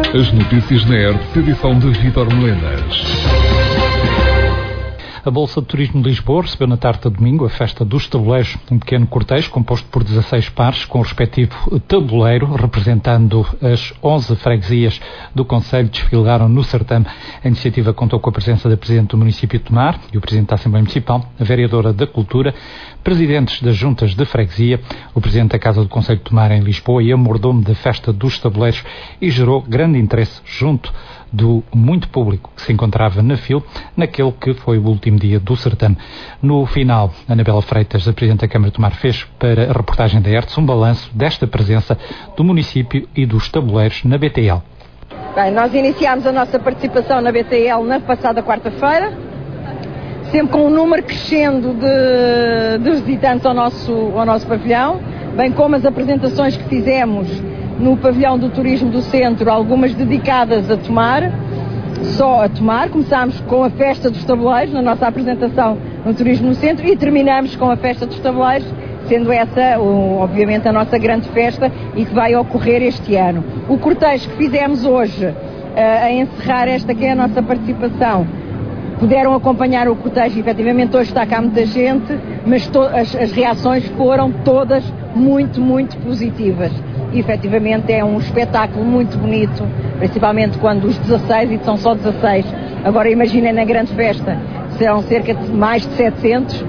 As notícias na ERTE, edição de Vítor Melenas. A Bolsa de Turismo de Lisboa recebeu na tarde de domingo a Festa dos Tabuleiros, um pequeno cortejo composto por 16 pares, com o respectivo tabuleiro, representando as 11 freguesias do concelho, desfilaram no certame. A iniciativa contou com a presença da Presidente do município de Tomar e o Presidente da Assembleia Municipal, a Vereadora da Cultura, presidentes das juntas de freguesia, o Presidente da Casa do Concelho de Tomar em Lisboa e a mordomo da Festa dos Tabuleiros, e gerou grande interesse junto do muito público que se encontrava na fila naquele que foi o último dia do certame. No final, Anabela Freitas, a Presidente da Câmara de Tomar, fez para a reportagem da ERTE um balanço desta presença do município e dos tabuleiros na BTL. Bem, nós iniciámos a nossa participação na BTL na passada quarta-feira, sempre com um número crescendo de visitantes ao nosso pavilhão, bem como as apresentações que fizemos no pavilhão do Turismo do Centro, algumas dedicadas a Tomar, só a Tomar. Começámos com a Festa dos Tabuleiros, na nossa apresentação no Turismo no Centro, e terminamos com a Festa dos Tabuleiros, sendo essa, obviamente, a nossa grande festa e que vai ocorrer este ano. O cortejo que fizemos hoje, a encerrar esta que é a nossa participação, puderam acompanhar o cortejo, efetivamente hoje está cá muita gente, mas as reações foram todas muito, muito positivas. E, efetivamente, é um espetáculo muito bonito, principalmente quando os 16, e são só 16, agora imaginem na grande festa, serão cerca de mais de 700,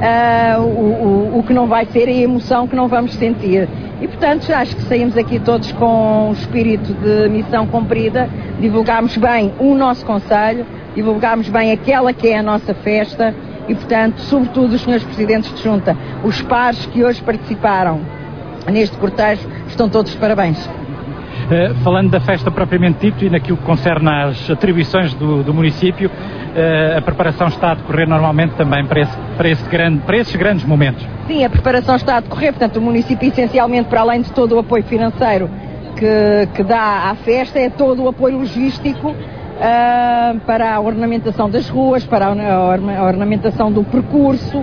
o que não vai ser a emoção que não vamos sentir. E, portanto, acho que saímos aqui todos com o espírito de missão cumprida, divulgámos bem o nosso concelho, divulgámos bem aquela que é a nossa festa e, portanto, sobretudo os senhores presidentes de junta, os pares que hoje participaram neste cortejo, estão todos de parabéns. Falando da festa propriamente dito e naquilo que concerne às atribuições do município, a preparação está a decorrer normalmente também para esses grandes momentos? Sim, a preparação está a decorrer, portanto o município essencialmente, para além de todo o apoio financeiro que dá à festa, é todo o apoio logístico para a ornamentação das ruas, para a ornamentação do percurso,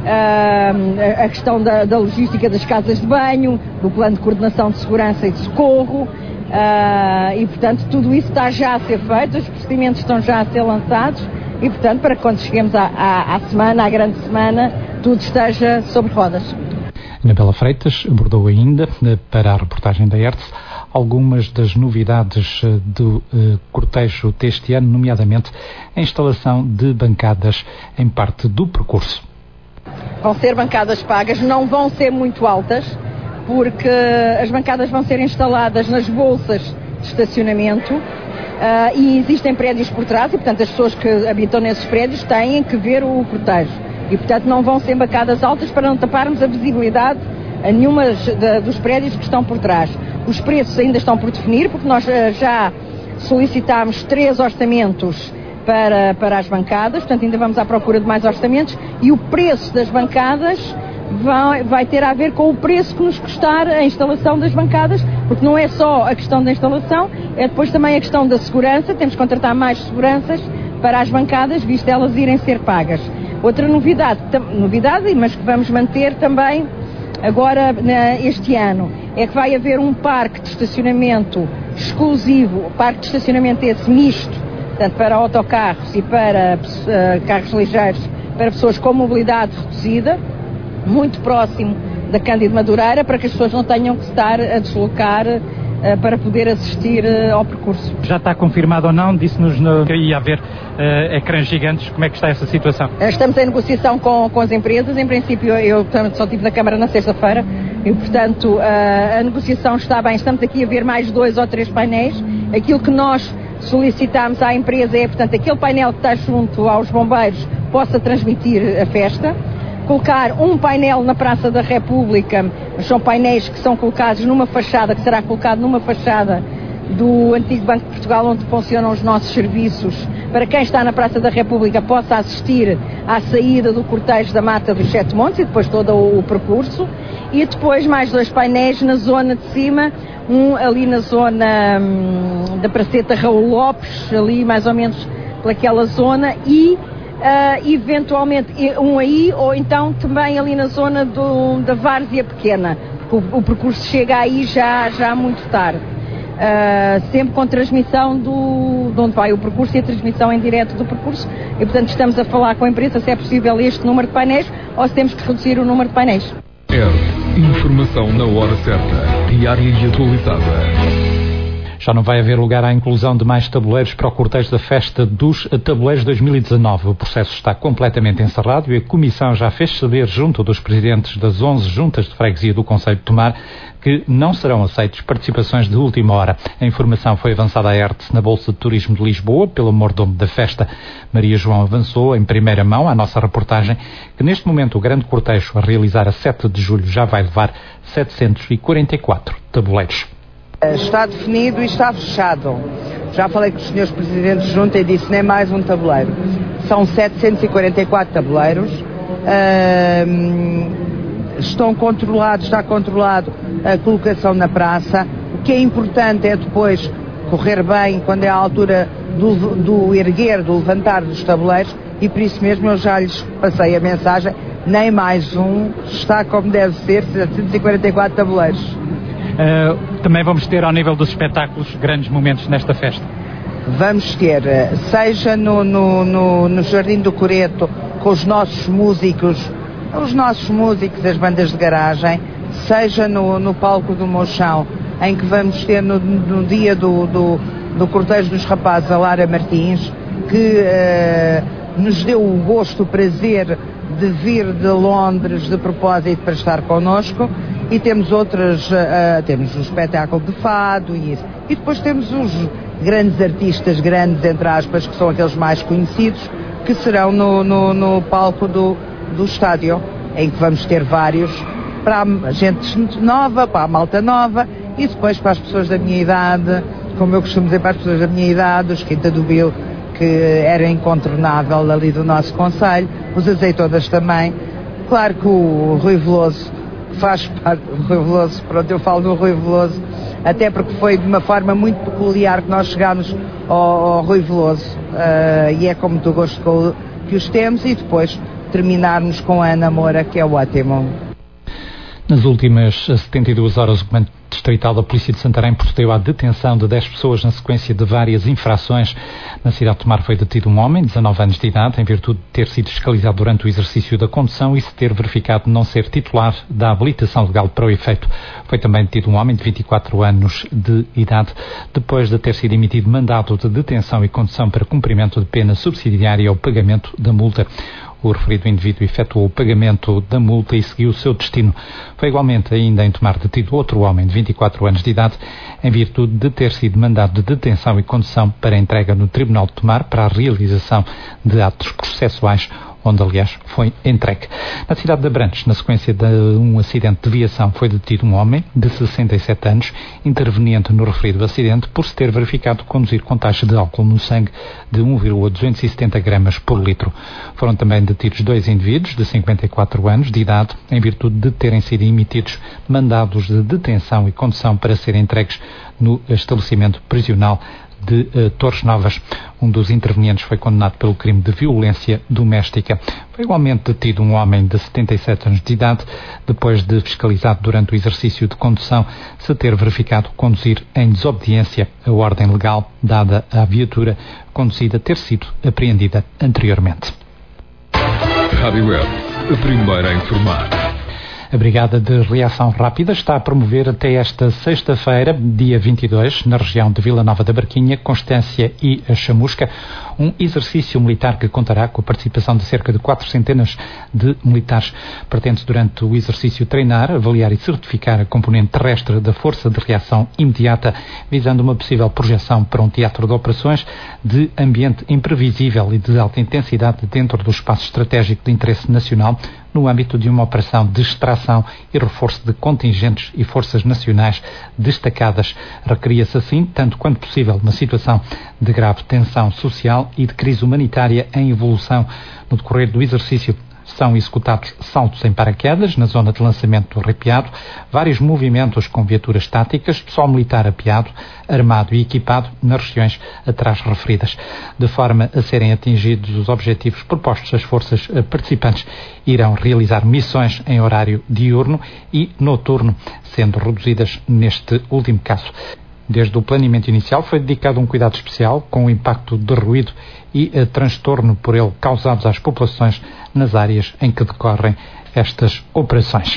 a questão da logística das casas de banho, do plano de coordenação de segurança e de socorro, e portanto tudo isso está já a ser feito, os procedimentos estão já a ser lançados e portanto para quando cheguemos à semana, à grande semana, tudo esteja sobre rodas. Anabela Freitas abordou ainda, para a reportagem da ERTE, algumas das novidades do cortejo deste ano, nomeadamente a instalação de bancadas em parte do percurso. Vão ser bancadas pagas, não vão ser muito altas, porque as bancadas vão ser instaladas nas bolsas de estacionamento e existem prédios por trás e, portanto, as pessoas que habitam nesses prédios têm que ver o cortejo. E, portanto, não vão ser bancadas altas para não taparmos a visibilidade a nenhuma dos prédios que estão por trás. Os preços ainda estão por definir, porque nós já solicitámos 3 orçamentos para as bancadas, portanto ainda vamos à procura de mais orçamentos, e o preço das bancadas vai ter a ver com o preço que nos custar a instalação das bancadas, porque não é só a questão da instalação, é depois também a questão da segurança, temos que contratar mais seguranças para as bancadas, visto elas irem ser pagas. Outra novidade, mas que vamos manter também agora este ano, é que vai haver um parque de estacionamento exclusivo, parque de estacionamento esse misto, portanto, para autocarros e para carros ligeiros, para pessoas com mobilidade reduzida, muito próximo da Cândido Madureira, para que as pessoas não tenham que estar a deslocar para poder assistir ao percurso. Já está confirmado ou não? Disse-nos que ia haver ecrãs gigantes. Como é que está essa situação? Estamos em negociação com as empresas. Em princípio, eu só estive na Câmara na sexta-feira e, portanto, a negociação está bem. Estamos aqui a ver mais 2 ou 3 painéis. Aquilo que nós solicitámos à empresa é, portanto, aquele painel que está junto aos bombeiros possa transmitir a festa. Colocar um painel na Praça da República, mas são painéis que são colocados numa fachada, que será colocado numa fachada do antigo Banco de Portugal, onde funcionam os nossos serviços, para quem está na Praça da República possa assistir à saída do cortejo da Mata dos Sete Montes e depois todo o percurso. E depois mais 2 painéis na zona de cima, um ali na zona da Praceta Raul Lopes, ali mais ou menos pelaquela zona, e eventualmente um aí, ou então também ali na zona da Várzea Pequena, porque o percurso chega aí já muito tarde. sempre com transmissão de onde vai o percurso e a transmissão em direto do percurso, e portanto estamos a falar com a empresa se é possível este número de painéis ou se temos que reduzir o número de painéis. Informação na hora certa, diária e atualizada. Já não vai haver lugar à inclusão de mais tabuleiros para o cortejo da Festa dos Tabuleiros 2019. O processo está completamente encerrado e a Comissão já fez saber, junto dos presidentes das 11 juntas de freguesia do Concelho de Tomar, que não serão aceitas participações de última hora. A informação foi avançada à ERTE na Bolsa de Turismo de Lisboa pelo mordomo da festa. Maria João avançou em primeira mão à nossa reportagem que neste momento o grande cortejo a realizar a 7 de julho já vai levar 744 tabuleiros. Está definido e está fechado. Já falei com os senhores presidentes de junta e disse nem mais um tabuleiro. São 744 tabuleiros. Está controlado a colocação na praça. O que é importante é depois correr bem quando é a altura do erguer, do levantar dos tabuleiros, e por isso mesmo eu já lhes passei a mensagem, nem mais um, está como deve ser, 744 tabuleiros. Também vamos ter, ao nível dos espetáculos, grandes momentos nesta festa. Vamos ter, seja no Jardim do Coreto, com os nossos músicos, as bandas de garagem, seja no Palco do Mochão, em que vamos ter no dia do cortejo dos rapazes, a Lara Martins, que nos deu o gosto, o prazer de vir de Londres de propósito para estar connosco. E temos temos o espetáculo de fado e isso. E depois temos os grandes artistas, grandes entre aspas, que são aqueles mais conhecidos, que serão no palco do estádio, em que vamos ter vários para a gente nova, para a malta nova, e depois para as pessoas da minha idade, como eu costumo dizer para as pessoas da minha idade, os Quinta do Bil, que era incontornável ali do nosso concelho, os Azeitonas também. Claro que o Rui Veloso faz parte do Rui Veloso, pronto, eu falo do Rui Veloso, até porque foi de uma forma muito peculiar que nós chegámos ao Rui Veloso, e é com muito gosto que os temos, e depois terminarmos com a Ana Moura, que é ótimo. Nas últimas 72 horas, o Comando Distrital da Polícia de Santarém procedeu à detenção de 10 pessoas na sequência de várias infrações. Na cidade de Tomar foi detido um homem de 19 anos de idade, em virtude de ter sido fiscalizado durante o exercício da condução e se ter verificado não ser titular da habilitação legal para o efeito. Foi também detido um homem de 24 anos de idade, depois de ter sido emitido mandado de detenção e condução para cumprimento de pena subsidiária ao pagamento da multa. O referido indivíduo efetuou o pagamento da multa e seguiu o seu destino. Foi igualmente ainda em Tomar detido outro homem de 24 anos de idade, em virtude de ter sido mandado de detenção e condução para entrega no Tribunal de Tomar para a realização de atos processuais, onde, aliás, foi entregue. Na cidade de Abrantes, na sequência de um acidente de viação, foi detido um homem de 67 anos, interveniente no referido acidente, por se ter verificado conduzir com taxa de álcool no sangue de 1,270 gramas por litro. Foram também detidos 2 indivíduos de 54 anos de idade, em virtude de terem sido emitidos mandados de detenção e condução para serem entregues no estabelecimento prisional de Torres Novas. Um dos intervenientes foi condenado pelo crime de violência doméstica. Foi igualmente detido um homem de 77 anos de idade, depois de fiscalizado durante o exercício de condução se ter verificado conduzir em desobediência à ordem legal dada à viatura conduzida ter sido apreendida anteriormente. Rádio Web, a primeira a informar. A Brigada de Reação Rápida está a promover até esta sexta-feira, dia 22, na região de Vila Nova da Barquinha, Constância e a Chamusca, um exercício militar que contará com a participação de cerca de 400 de militares. Pretende durante o exercício treinar, avaliar e certificar a componente terrestre da Força de Reação Imediata, visando uma possível projeção para um teatro de operações de ambiente imprevisível e de alta intensidade dentro do espaço estratégico de interesse nacional, no âmbito de uma operação de extração e reforço de contingentes e forças nacionais destacadas. Requeria-se assim, tanto quanto possível, na situação de grave tensão social e de crise humanitária em evolução. No decorrer do exercício são executados saltos em paraquedas na zona de lançamento do arrepiado, vários movimentos com viaturas táticas, pessoal militar apeado, armado e equipado nas regiões atrás referidas. De forma a serem atingidos os objetivos propostos, as forças participantes irão realizar missões em horário diurno e noturno, sendo reduzidas neste último caso. Desde o planeamento inicial foi dedicado um cuidado especial com o impacto de ruído e transtorno por ele causados às populações nas áreas em que decorrem estas operações.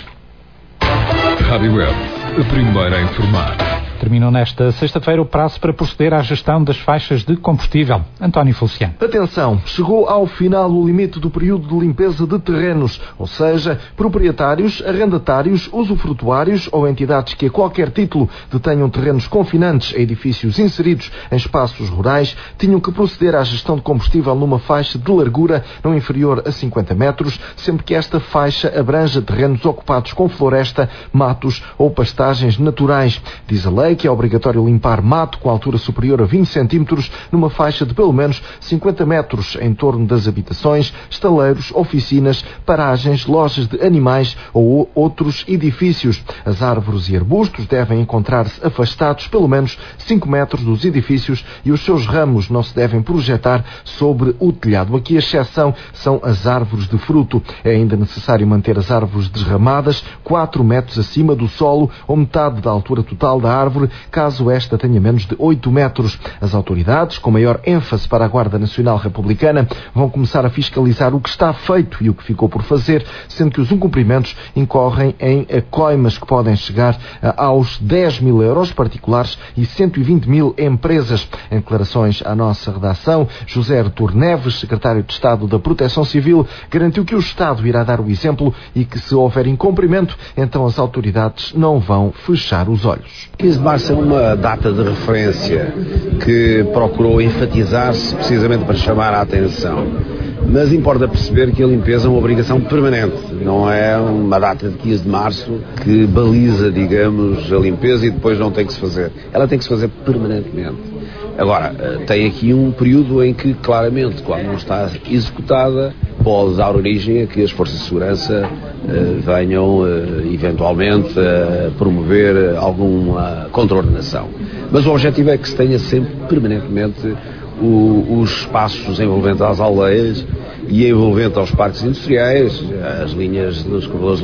Rádio Web, a primeira a informar. Terminou nesta sexta-feira o prazo para proceder à gestão das faixas de combustível. António Feliciano. Atenção, chegou ao final o limite do período de limpeza de terrenos, ou seja, proprietários, arrendatários, usufrutuários ou entidades que a qualquer título detenham terrenos confinantes a edifícios inseridos em espaços rurais, tinham que proceder à gestão de combustível numa faixa de largura não inferior a 50 metros, sempre que esta faixa abranja terrenos ocupados com floresta, matos ou pastagens naturais. Diz a lei que é obrigatório limpar mato com altura superior a 20 centímetros numa faixa de pelo menos 50 metros em torno das habitações, estaleiros, oficinas, paragens, lojas de animais ou outros edifícios. As árvores e arbustos devem encontrar-se afastados pelo menos 5 metros dos edifícios e os seus ramos não se devem projetar sobre o telhado. Aqui a exceção são as árvores de fruto. É ainda necessário manter as árvores desramadas 4 metros acima do solo ou metade da altura total da árvore, caso esta tenha menos de 8 metros. As autoridades, com maior ênfase para a Guarda Nacional Republicana, vão começar a fiscalizar o que está feito e o que ficou por fazer, sendo que os incumprimentos incorrem em coimas que podem chegar aos 10 mil euros particulares e 120 mil empresas. Em declarações à nossa redação, José Artur Neves, secretário de Estado da Proteção Civil, garantiu que o Estado irá dar o exemplo e que, se houver incumprimento, então as autoridades não vão fechar os olhos. 15 de março é uma data de referência que procurou enfatizar-se precisamente para chamar a atenção. Mas importa perceber que a limpeza é uma obrigação permanente. Não é uma data de 15 de março que baliza, digamos, a limpeza e depois não tem que se fazer. Ela tem que se fazer permanentemente. Agora, tem aqui um período em que, claramente, quando não está executada, pode dar origem a que as forças de segurança venham, eventualmente, a promover alguma contraordenação. Mas o objetivo é que se tenha sempre, permanentemente, os espaços envolventes às aldeias e envolvente aos parques industriais, as linhas dos corredores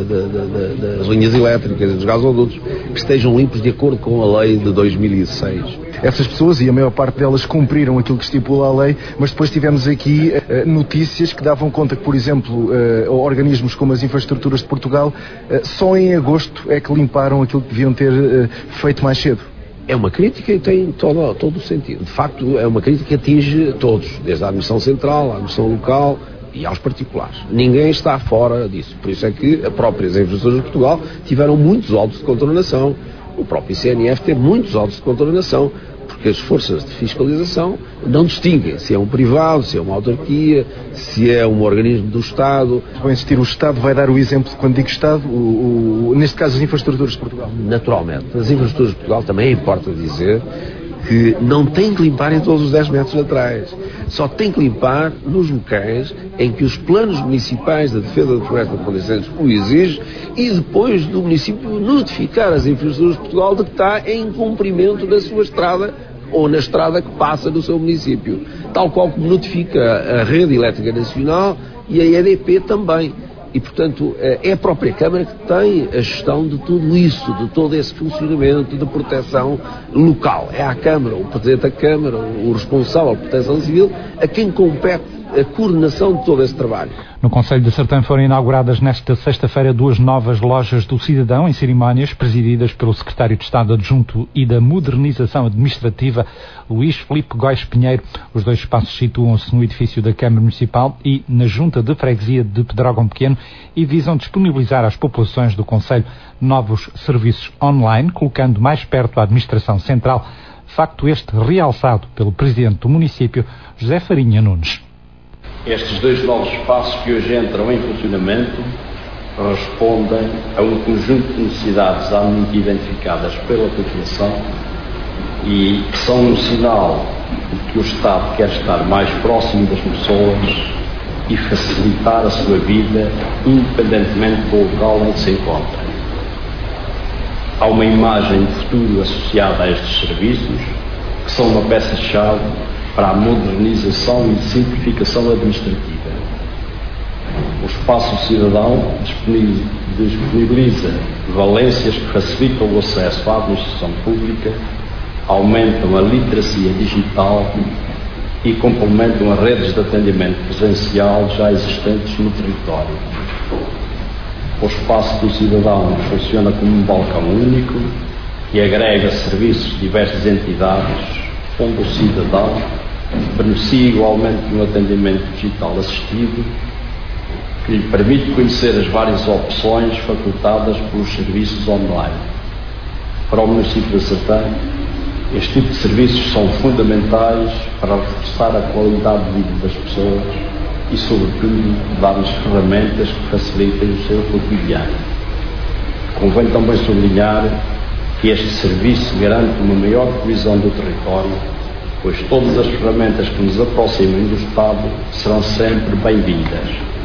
das linhas elétricas e dos gasodutos, que estejam limpos de acordo com a lei de 2006. Essas pessoas, e a maior parte delas, cumpriram aquilo que estipula a lei, mas depois tivemos aqui notícias que davam conta que, por exemplo, organismos como as Infraestruturas de Portugal, só em agosto é que limparam aquilo que deviam ter feito mais cedo. É uma crítica e tem todo o sentido. De facto, é uma crítica que atinge todos, desde a administração central, à administração local e aos particulares. Ninguém está fora disso. Por isso é que as próprias Infraestruturas de Portugal tiveram muitos autos de contornação. O próprio ICNF teve muitos autos de contornação, porque as forças de fiscalização não distinguem se é um privado, se é uma autarquia, se é um organismo do Estado. Vai insistir, o Estado vai dar o exemplo, quando digo Estado, neste caso as Infraestruturas de Portugal. Naturalmente. As Infraestruturas de Portugal também importa dizer que não tem que limpar em todos os 10 metros laterais. Só tem que limpar nos locais em que os planos municipais da defesa da floresta de condições o exigem e depois do município notificar as Infraestruturas de Portugal de que está em cumprimento da sua estrada ou na estrada que passa do seu município. Tal qual como notifica a Rede Elétrica Nacional e a EDP também. E, portanto, é a própria Câmara que tem a gestão de tudo isso, de todo esse funcionamento de proteção local. É à Câmara, o Presidente da Câmara, o responsável de proteção civil, a quem compete a coordenação de todo esse trabalho. No Concelho de Sertã foram inauguradas nesta sexta-feira 2 novas lojas do cidadão em cerimónias presididas pelo Secretário de Estado Adjunto e da Modernização Administrativa, Luís Filipe Góis Pinheiro. Os 2 espaços situam-se no edifício da Câmara Municipal e na Junta de Freguesia de Pedrógão Pequeno e visam disponibilizar às populações do Concelho novos serviços online, colocando mais perto a administração central, facto este realçado pelo Presidente do município, José Farinha Nunes. Estes 2 novos espaços que hoje entram em funcionamento respondem a um conjunto de necessidades amplamente identificadas pela população e que são um sinal de que o Estado quer estar mais próximo das pessoas e facilitar a sua vida independentemente do local em que se encontra. Há uma imagem de futuro associada a estes serviços que são uma peça-chave para a modernização e simplificação administrativa. O Espaço Cidadão disponibiliza valências que facilitam o acesso à administração pública aumentam a literacia digital e complementam as redes de atendimento presencial já existentes no território. O Espaço do Cidadão funciona como um balcão único que agrega serviços de diversas entidades, onde o cidadão beneficia igualmente de um atendimento digital assistido que lhe permite conhecer as várias opções facultadas pelos serviços online. Para o município de Sertã, este tipo de serviços são fundamentais para reforçar a qualidade de vida das pessoas e, sobretudo, dar-lhes ferramentas que facilitem o seu cotidiano. Convém também sublinhar que este serviço garante uma maior coesão do território, pois todas as ferramentas que nos aproximem do Estado serão sempre bem-vindas.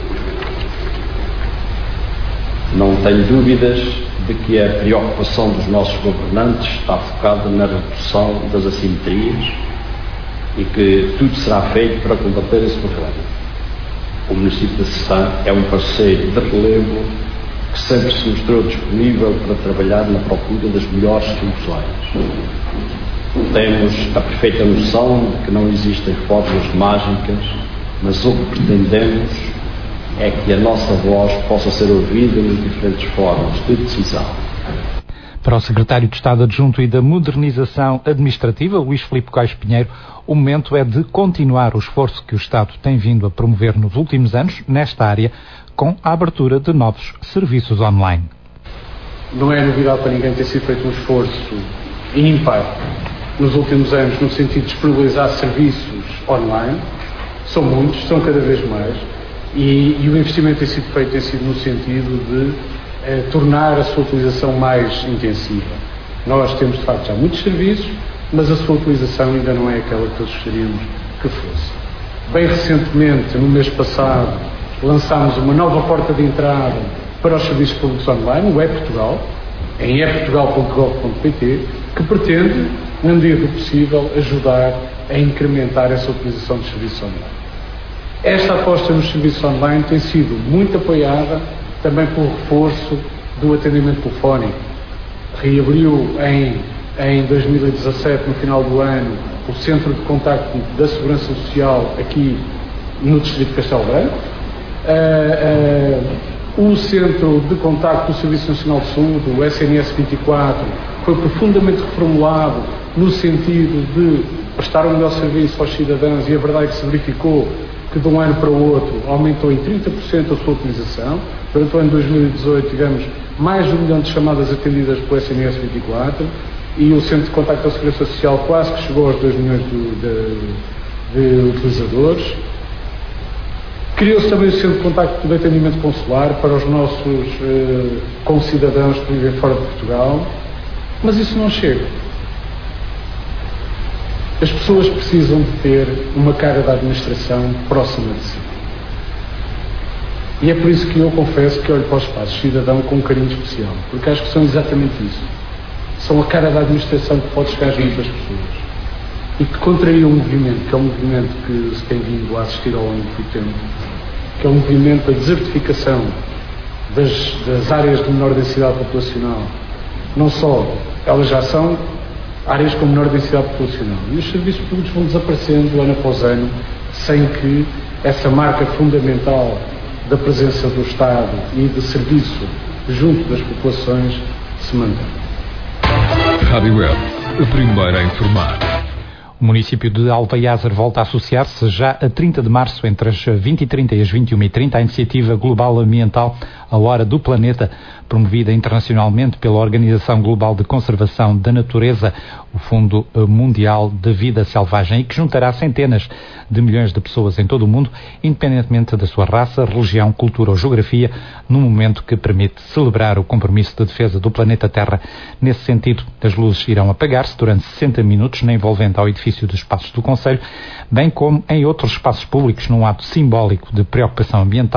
Não tenho dúvidas de que a preocupação dos nossos governantes está focada na redução das assimetrias e que tudo será feito para combater esse problema. O município de Sertã é um parceiro de relevo que sempre se mostrou disponível para trabalhar na procura das melhores soluções. Temos a perfeita noção de que não existem fórmulas mágicas, mas o que pretendemos é que a nossa voz possa ser ouvida nas diferentes formas de decisão. Para o Secretário de Estado Adjunto e da Modernização Administrativa, Luís Filipe Cois Pinheiro, o momento é de continuar o esforço que o Estado tem vindo a promover nos últimos anos nesta área, com a abertura de novos serviços online. Não é novidade para ninguém ter sido feito um esforço ímpar nos últimos anos no sentido de disponibilizar serviços online. São muitos, são cada vez mais, e o investimento tem sido feito no sentido de tornar a sua utilização mais intensiva. Nós temos de facto já muitos serviços, mas a sua utilização ainda não é aquela que todos gostaríamos que fosse. Bem recentemente, no mês passado, lançámos uma nova porta de entrada para os serviços públicos online, o e-Portugal, em eportugal.gov.pt, que pretende, na medida do possível, ajudar a incrementar essa utilização de serviços online. Esta aposta nos serviços online tem sido muito apoiada também pelo reforço do atendimento telefónico. Reabriu em 2017, no final do ano, o Centro de Contacto da Segurança Social aqui no Distrito de Castelo Branco. O Centro de Contacto do Serviço Nacional de Saúde, o SNS 24, foi profundamente reformulado no sentido de prestar um melhor serviço aos cidadãos, e a verdade é que se verificou que de um ano para o outro aumentou em 30% a sua utilização. Durante o ano de 2018 tivemos mais de 1 milhão de chamadas atendidas pelo SNS 24 e o Centro de Contacto da Segurança Social quase que chegou aos 2 milhões de utilizadores. Criou-se também o Centro de Contacto de Atendimento Consular para os nossos concidadãos que vivem fora de Portugal, mas isso não chega. As pessoas precisam de ter uma cara da administração próxima de si. E é por isso que eu confesso que olho para o espaço cidadão com um carinho especial, porque acho que são exatamente isso. São a cara da administração que pode chegar junto das pessoas e que contraria um movimento, que é um movimento que se tem vindo a assistir ao longo do tempo, que é um movimento da desertificação das áreas de menor densidade populacional. Não só, elas já são áreas com menor densidade populacional. E os serviços públicos vão desaparecendo ano após ano, sem que essa marca fundamental da presença do Estado e de serviço junto das populações se mantenha. Rádio Web, a primeira a informar. O município de Alvaiazer volta a associar-se já a 30 de março, entre as 20h30 e as 21h30, à iniciativa global ambiental A Hora do Planeta, promovida internacionalmente pela Organização Global de Conservação da Natureza, o Fundo Mundial de Vida Selvagem, e que juntará centenas de milhões de pessoas em todo o mundo, independentemente da sua raça, religião, cultura ou geografia, num momento que permite celebrar o compromisso de defesa do planeta Terra. Nesse sentido, as luzes irão apagar-se durante 60 minutos na envolvente ao edifício dos Espaços do Concelho, bem como em outros espaços públicos, num ato simbólico de preocupação ambiental,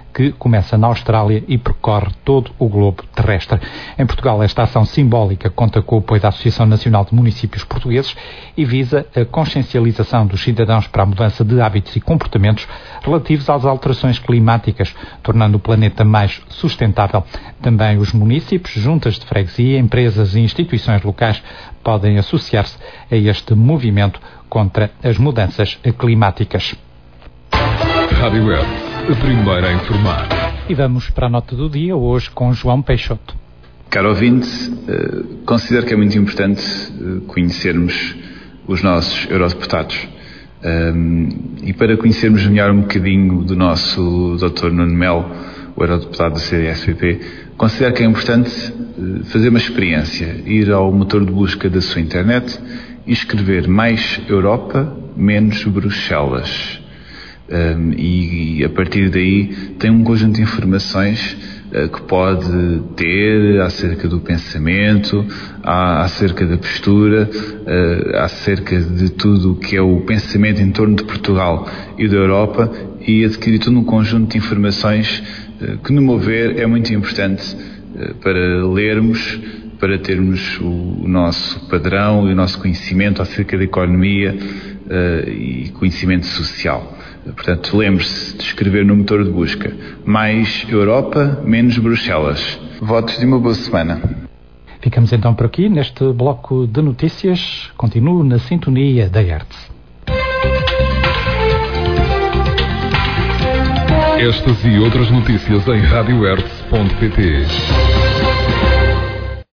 que começa na Austrália e percorre todo o globo terrestre. Em Portugal, esta ação simbólica conta com o apoio da Associação Nacional de Municípios Portugueses e visa a consciencialização dos cidadãos para a mudança de hábitos e comportamentos relativos às alterações climáticas, tornando o planeta mais sustentável. Também os municípios, juntas de freguesia, empresas e instituições locais podem associar-se a este movimento contra as mudanças climáticas. Rádio Web, a primeira a informar. E vamos para a nota do dia, hoje com João Peixoto. Caro ouvinte, considero que é muito importante conhecermos os nossos eurodeputados. E para conhecermos melhor um bocadinho do nosso Dr. Nuno Melo, o eurodeputado do CDS-PP, considero que é importante fazer uma experiência, ir ao motor de busca da sua internet e escrever mais Europa, menos Bruxelas. E a partir daí tem um conjunto de informações que pode ter acerca do pensamento, acerca da postura, acerca de tudo o que é o pensamento em torno de Portugal e da Europa, e adquirir todo um conjunto de informações que, no meu ver, é muito importante para lermos, para termos o nosso padrão e o nosso conhecimento acerca da economia e conhecimento social. Portanto, lembre-se de escrever no motor de busca mais Europa, menos Bruxelas. Votos de uma boa semana. Ficamos então por aqui neste bloco de notícias. Continuo na sintonia da Hertz. Estas e outras notícias em radiohertz.pt.